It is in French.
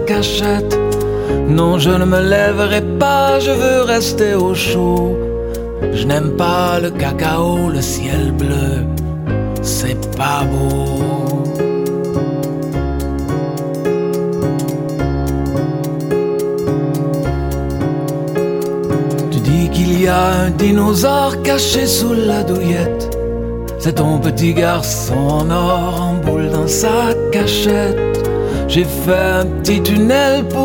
cachette. Non, je ne me lèverai pas, je veux rester au chaud. Je n'aime pas le cacao, le ciel bleu, c'est pas beau. Tu dis qu'il y a un dinosaure caché sous la douillette. C'est ton petit garçon en or en boule dans sa cachette. J'ai fait un petit tunnel pour